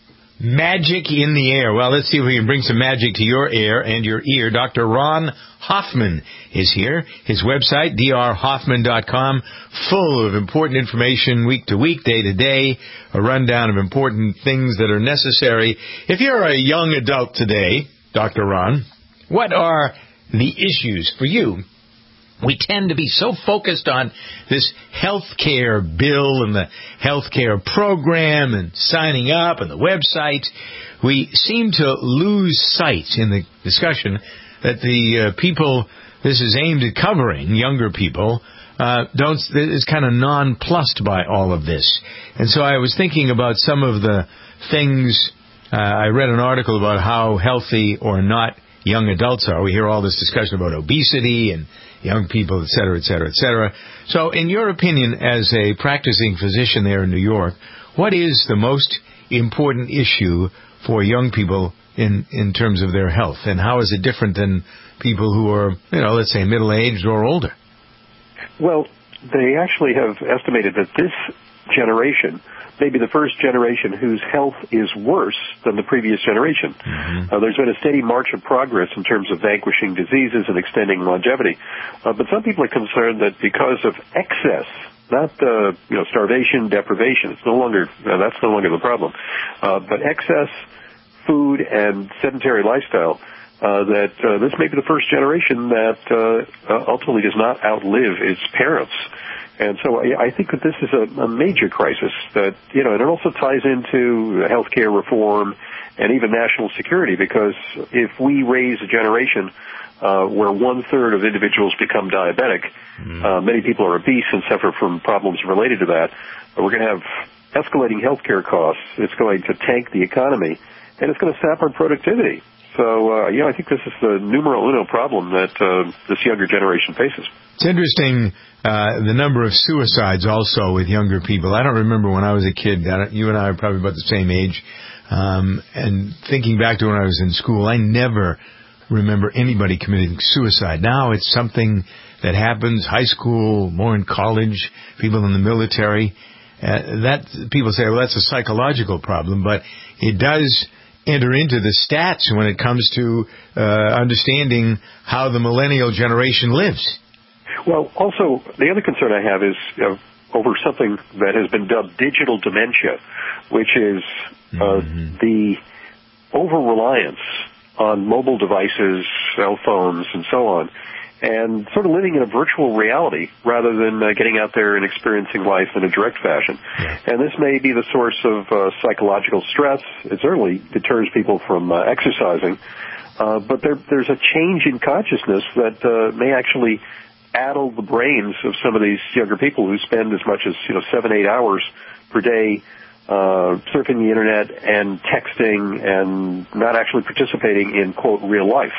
Magic in the air. Well, let's see if we can bring some magic to your air and your ear. Doctor Ron Hoffman is here. His website, d r hoffman dot com, full of important information week to week, day to day, a rundown of important things that are necessary. If you're a young adult today, Doctor Ron, what are the issues for you? We tend to be so focused on this health care bill and the health care program and signing up and the website. We seem to lose sight in the discussion that the uh, people this is aimed at covering, younger people, uh, don't is kind of nonplussed by all of this. And so I was thinking about some of the things. Uh, I read an article about how healthy or not young adults are. We hear all this discussion about obesity and young people, et cetera, et cetera, et cetera. So in your opinion, as a practicing physician there in New York, what is the most important issue for young people in, in terms of their health? And how is it different than people who are, you know, let's say middle-aged or older? Well, they actually have estimated that this generation may be the first generation whose health is worse than the previous generation. Mm-hmm. Uh, there's been a steady march of progress in terms of vanquishing diseases and extending longevity. Uh, but some people are concerned that because of excess, not uh, you know starvation, deprivation, it's no longer uh, that's no longer the problem, uh, but excess food and sedentary lifestyle, uh, that uh, this may be the first generation that uh, uh, ultimately does not outlive its parents. And so I think that this is a, a major crisis that, you know, and it also ties into healthcare reform and even national security, because if we raise a generation uh, where one-third of individuals become diabetic, mm. uh, many people are obese and suffer from problems related to that, we're going to have escalating healthcare costs. It's going to tank the economy, and it's going to sap our productivity. So, uh, you know, I think this is the numero uno problem that uh, this younger generation faces. It's interesting, uh, the number of suicides also with younger people. I don't remember when I was a kid. I don't, you and I are probably about the same age. Um, and thinking back to when I was in school, I never remember anybody committing suicide. Now it's something that happens, high school, more in college, people in the military. Uh, that people say, well, that's a psychological problem, but it does enter into the stats when it comes to uh, understanding how the millennial generation lives. Well, also, the other concern I have is uh, over something that has been dubbed digital dementia, which is uh, mm-hmm. the over-reliance on mobile devices, cell phones, and so on, and sort of living in a virtual reality rather than uh, getting out there and experiencing life in a direct fashion. Yeah. And this may be the source of uh, psychological stress. It certainly deters people from uh, exercising. Uh, but there, there's a change in consciousness that uh, may actually addle the brains of some of these younger people who spend as much as, you know, seven, eight hours per day uh, surfing the internet and texting and not actually participating in, quote, real life.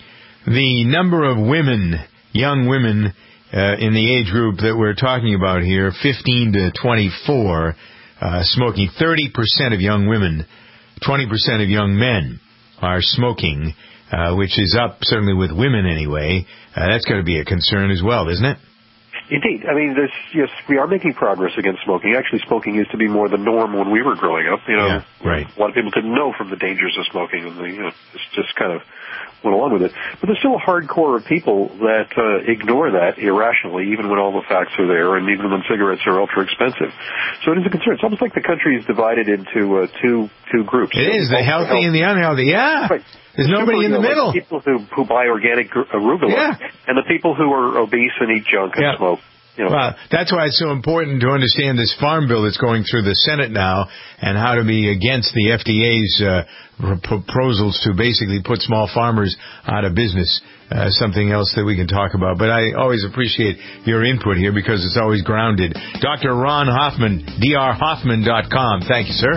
The number of women, young women, uh, in the age group that we're talking about here, fifteen to twenty-four, uh, smoking. thirty percent of young women, twenty percent of young men are smoking, uh, which is up certainly with women anyway. Uh, that's got to be a concern as well, isn't it? Indeed. I mean, there's, yes, we are making progress against smoking. Actually, smoking used to be more the norm when we were growing up. You know, yeah, right. A lot of people didn't know from the dangers of smoking, and they, you know, just, just kind of went along with it. But there's still a hardcore of people that uh, ignore that irrationally, even when all the facts are there, and even when cigarettes are ultra expensive. So it is a concern. It's almost like the country is divided into uh, two two groups. It is the healthy, healthy and the unhealthy. Yeah. Right. There's nobody in the middle. Like people who who buy organic arugula, yeah. and the people who are obese and eat junk and yeah. smoke. You know. Well, that's why it's so important to understand this farm bill that's going through the Senate now and how to be against the F D A's uh, proposals to basically put small farmers out of business. Uh, something else that we can talk about. But I always appreciate your input here because it's always grounded. Doctor Ron Hoffman, D R Hoffman dot com. Thank you, sir.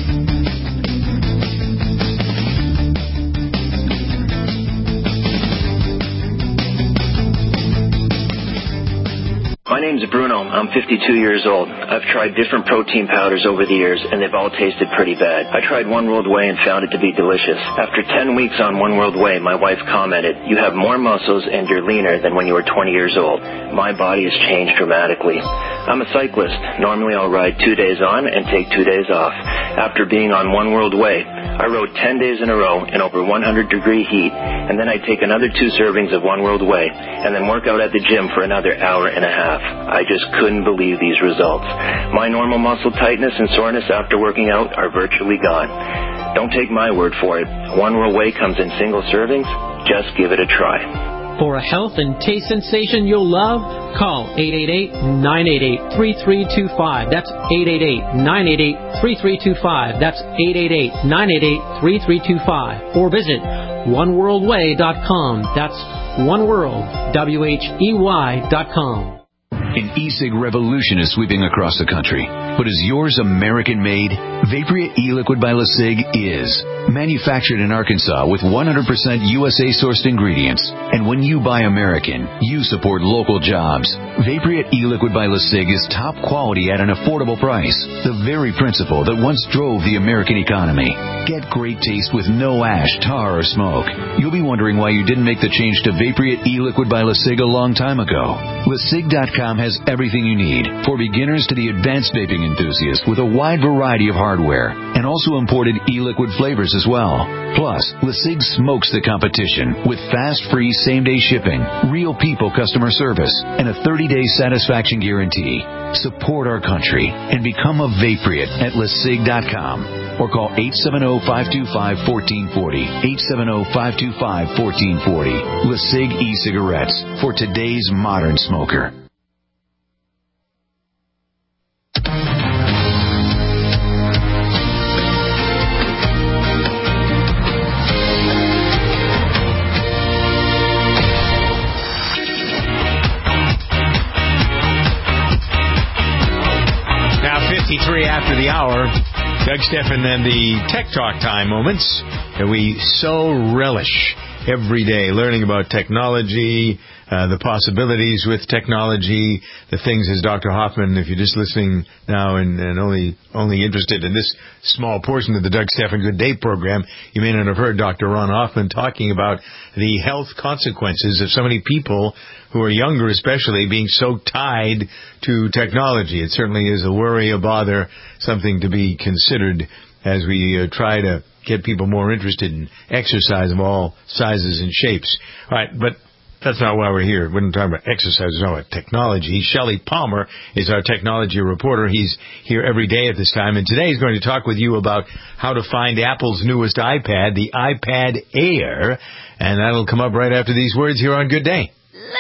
My name's Bruno. I'm fifty-two years old. I've tried different protein powders over the years, and they've all tasted pretty bad. I tried One World Whey and found it to be delicious. After ten weeks on One World Whey, my wife commented, "You have more muscles and you're leaner than when you were twenty years old." My body has changed dramatically. I'm a cyclist. Normally I'll ride two days on and take two days off. After being on One World Whey, I rode ten days in a row in over one hundred degree heat, and then I'd take another two servings of One World Whey, and then work out at the gym for another hour and a half. I just couldn't believe these results. My normal muscle tightness and soreness after working out are virtually gone. Don't take my word for it. One World Whey comes in single servings. Just give it a try. For a health and taste sensation you'll love, call eight eight eight, nine eight eight, three three two five. That's eight eight eight, nine eight eight, three three two five. That's eight eight eight, nine eight eight, three three two five. Or visit one world way dot com. That's oneworld, W H E Y dot com. An e-cig revolution is sweeping across the country. But is yours American-made? Vaporia e-liquid by LeSig is. Manufactured in Arkansas with one hundred percent U S A-sourced ingredients. And when you buy American, you support local jobs. Vaporia e-liquid by LeSig is top quality at an affordable price. The very principle that once drove the American economy. Get great taste with no ash, tar, or smoke. You'll be wondering why you didn't make the change to Vaporia e-liquid by LeSig a long time ago. LeSig dot com has everything you need, for beginners to the advanced vaping enthusiast, with a wide variety of hardware, and also imported e-liquid flavors as well. Plus, LeSig smokes the competition with fast, free, same-day shipping, real people customer service, and a thirty-day satisfaction guarantee. Support our country and become a Vaporeate at LeSig dot com. Or call eight seven zero, five two five, one four four zero, eight seven zero, five two five, one four four zero. LeSig e-cigarettes for today's modern smoker. fifty-three after the hour. Doug Stephan and the Tech Talk Time moments that we so relish every day, learning about technology, uh, the possibilities with technology, the things, as Doctor Hoffman, if you're just listening now and, and only only interested in this small portion of the Doug Stephan Good Day program, you may not have heard Doctor Ron Hoffman talking about the health consequences of so many people who are younger, especially, being so tied to technology. It certainly is a worry, a bother, something to be considered as we uh, try to get people more interested in exercise of all sizes and shapes. All right, but that's not why we're here. We're not talking about exercise, we're talking about technology. Shelley Palmer is our technology reporter. He's here every day at this time, and today he's going to talk with you about how to find Apple's newest iPad, the iPad Air, and that'll come up right after these words here on Good Day.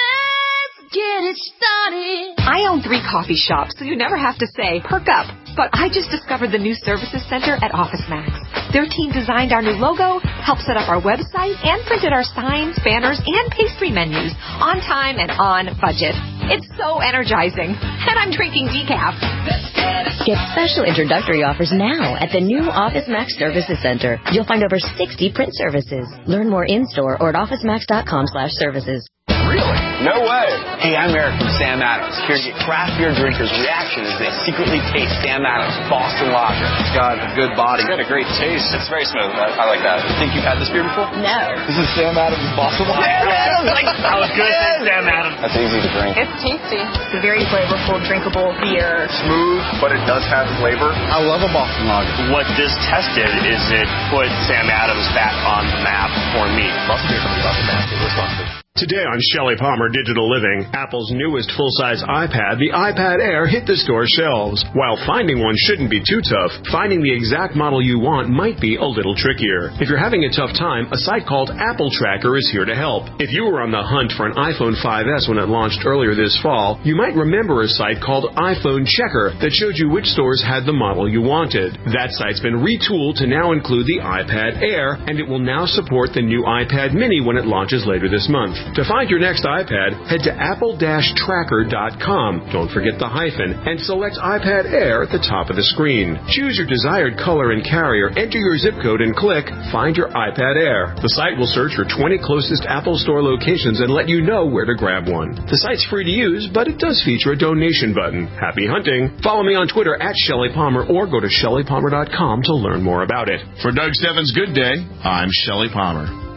Get it started. I own three coffee shops, so you never have to say, perk up. But I just discovered the new services center at OfficeMax. Their team designed our new logo, helped set up our website, and printed our signs, banners, and pastry menus on time and on budget. It's so energizing. And I'm drinking decaf. Get special introductory offers now at the new OfficeMax Services Center. You'll find over sixty print services. Learn more in-store or at officemax.com slash services. Really? No way. Hey, I'm Eric from Sam Adams, here to get craft beer drinkers' reaction as they secretly taste Sam Adams Boston Lager. It's got a good body. It's got a great taste. It's very smooth. I, I like that. Think you've had this beer before? No. This is Sam Adams Boston Lager. Sam Adams! Like, that was good. Sam Adams. That's easy to drink. It's tasty. It's a very flavorful, drinkable beer. Smooth, but it does have flavor. I love a Boston Lager. What this tested is it put Sam Adams back on the map for me. Boston beer company's on the map in Wisconsin. Today on Shelley Palmer Digital Living, Apple's newest full-size iPad, the iPad Air, hit the store shelves. While finding one shouldn't be too tough, finding the exact model you want might be a little trickier. If you're having a tough time, a site called Apple Tracker is here to help. If you were on the hunt for an iPhone five S when it launched earlier this fall, you might remember a site called iPhone Checker that showed you which stores had the model you wanted. That site's been retooled to now include the iPad Air, and it will now support the new iPad Mini when it launches later this month. To find your next iPad, head to apple dash tracker dot com. Don't forget the hyphen, and select iPad Air at the top of the screen. Choose your desired color and carrier, enter your zip code, and click Find Your iPad Air. The site will search your twenty closest Apple Store locations and let you know where to grab one. The site's free to use, but it does feature a donation button. Happy hunting! Follow me on Twitter at Shelley Palmer or go to shelley palmer dot com to learn more about it. For Doug Stebbins' Good Day, I'm Shelley Palmer.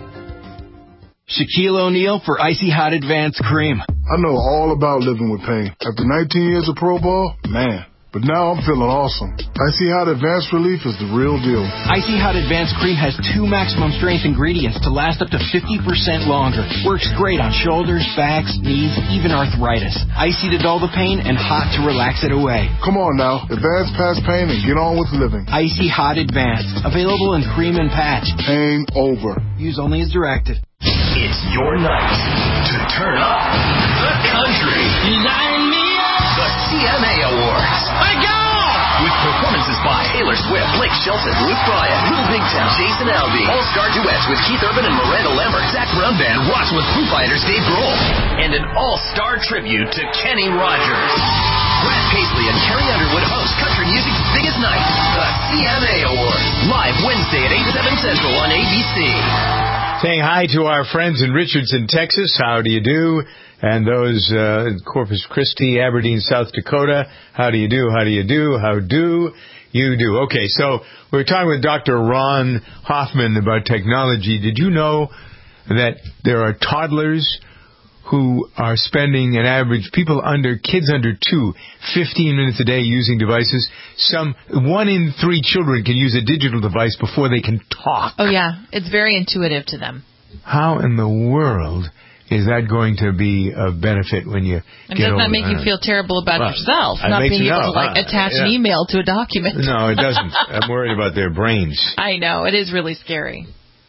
Shaquille O'Neal for Icy Hot Advanced Cream. I know all about living with pain. After nineteen years of pro ball, man. But now I'm feeling awesome. Icy Hot Advanced Relief is the real deal. Icy Hot Advanced Cream has two maximum strength ingredients to last up to fifty percent longer. Works great on shoulders, backs, knees, even arthritis. Icy to dull the pain and hot to relax it away. Come on now. Advance past pain and get on with living. Icy Hot Advanced. Available in cream and patch. Pain over. Use only as directed. It's your night to turn up the country. Line me up. The C M A Awards. I go! With performances by Taylor Swift, Blake Shelton, Luke Bryan, Little Big Town, Jason Aldean, all-star duets with Keith Urban and Miranda Lambert, Zach Brown Band, rocks with Foo Fighters, Dave Grohl, and an all-star tribute to Kenny Rogers. Brad Paisley and Carrie Underwood host country music's biggest night, the C M A Awards, live Wednesday at eight, seven Central on A B C. Saying hi to our friends in Richardson, Texas. How do you do? And those uh, in Corpus Christi, Aberdeen, South Dakota. How do you do? How do you do? How do you do? Okay, so we were talking with Doctor Ron Hoffman about technology. Did you know that there are toddlers who are spending an average, people under, kids under two, fifteen minutes a day using devices? Some, one in three children can use a digital device before they can talk. Oh, yeah. It's very intuitive to them. How in the world is that going to be of benefit when you and get older? older? Doesn't that make you feel terrible about well, yourself, not being able know, to like huh? attach yeah. an email to a document? No, it doesn't. I'm worried about their brains. I know. It is really scary.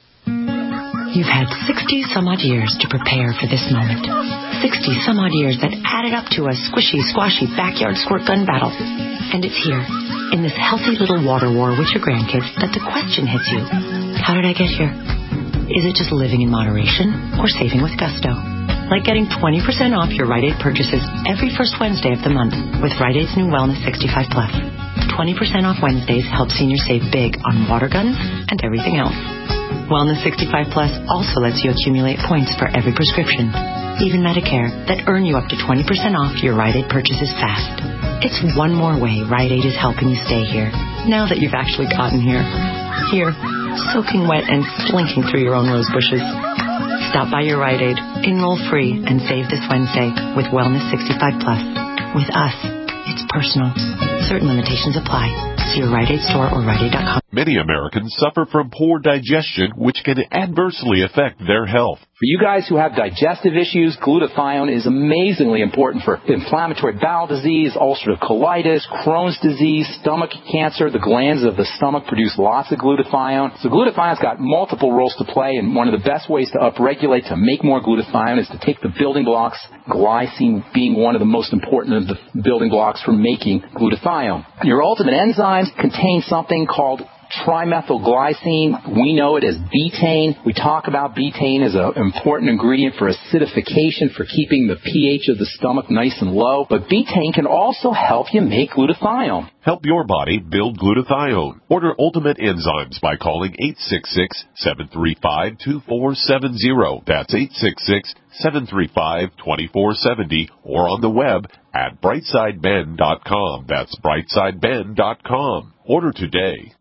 You've had sixty some odd years to prepare for this moment. sixty some odd years that added up to a squishy, squashy backyard squirt gun battle. And it's here, in this healthy little water war with your grandkids, that the question hits you. How did I get here? Is it just living in moderation or saving with gusto? Like getting twenty percent off your Rite Aid purchases every first Wednesday of the month with Rite Aid's new Wellness sixty-five plus. twenty percent off Wednesdays helps seniors save big on water guns and everything else. Wellness sixty-five plus also lets you accumulate points for every prescription, even Medicare, that earn you up to twenty percent off your Rite Aid purchases fast. It's one more way Rite Aid is helping you stay here, now that you've actually gotten here. Here, soaking wet and slinking through your own rose bushes. Stop by your Rite Aid, enroll free, and save this Wednesday with Wellness sixty-five plus. With us, it's personal. Certain limitations apply. See your Rite Aid store or Rite Aid dot com. Many Americans suffer from poor digestion, which can adversely affect their health. For you guys who have digestive issues, glutathione is amazingly important for inflammatory bowel disease, ulcerative colitis, Crohn's disease, stomach cancer. The glands of the stomach produce lots of glutathione. So glutathione's got multiple roles to play, and one of the best ways to upregulate to make more glutathione is to take the building blocks, glycine being one of the most important of the building blocks for making glutathione. Your ultimate enzymes contain something called trimethylglycine. We know it as betaine. We talk about betaine as an important ingredient for acidification, for keeping the pH of the stomach nice and low. But betaine can also help you make glutathione. Help your body build glutathione. Order Ultimate Enzymes by calling eight six six, seven three five, two four seven zero. That's eight six six, seven three five, two four seven zero, or on the web at brightside ben dot com. That's brightside ben dot com. Order today.